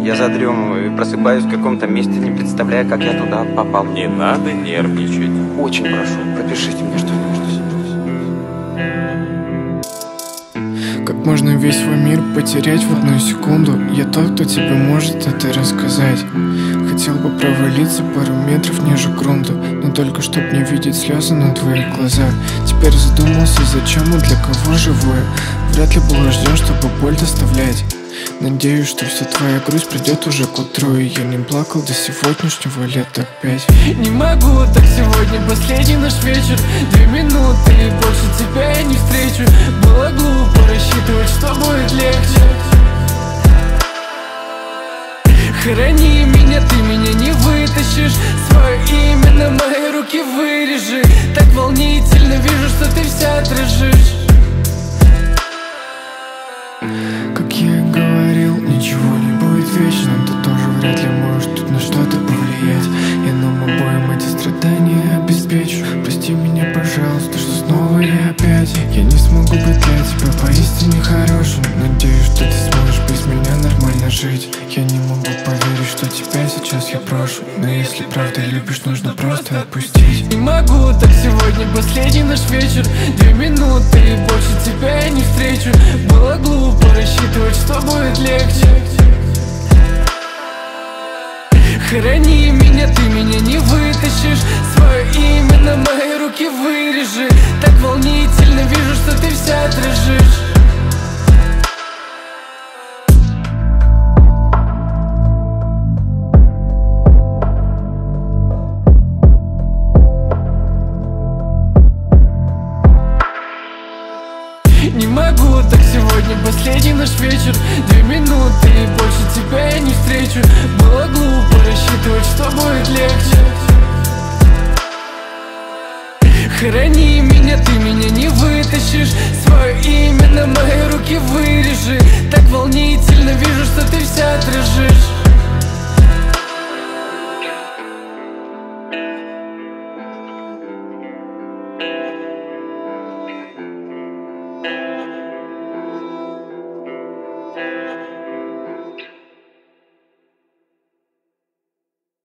Я задремываю и просыпаюсь в каком-то месте, не представляя, как я туда попал. Не надо нервничать. Очень прошу, пропишите мне что-нибудь. Как можно весь свой мир потерять в одну секунду? Я тот, кто тебе может это рассказать. Хотел бы провалиться пару метров ниже грунта, но только чтоб не видеть слезы на твоих глазах. Теперь задумался, зачем и для кого живу я. Вряд ли был рожден, чтобы боль доставлять. Надеюсь, что вся твоя грусть придет уже к утру, и я не плакал до сегодняшнего лет так 5. Не могу, так сегодня последний наш вечер. 2 минуты и больше тебя я не встречу. Было глупо рассчитывать, что будет легче. Храни меня, ты меня не вытащишь. Свое имя на мои руки вырежи. Так волнительно, вижу, что ты вся дрожишь. Как я и говорил, ничего не будет вечно. Ты тоже вряд ли можешь тут на что-то повлиять. Я нам обоим эти страдания обеспечу. Прости меня, пожалуйста, что снова я опять. Я не смогу быть для тебя поистине хорошим. Надеюсь, что ты сможешь без меня нормально жить. Я не могу поверить, что тебя сейчас я брошу. Но если правда любишь, нужно просто отпустить. Не могу, так сегодня последний наш вечер. 2 минуты и больше тебя я не встречу. Было глупо рассчитывать, что будет легче. Храни меня, ты меня не вытащишь. Свое имя на мои руки вырежи. Так волнительно, вижу, что ты вся дрожишь. Не могу, так сегодня последний наш вечер. 2 минуты и больше тебя я не встречу. Было глупо рассчитывать, что будет легче. Храни меня, ты меня не вытащишь. Свое имя на мои руки вырежи. Так волнительно, вижу, что ты вся дрожишь.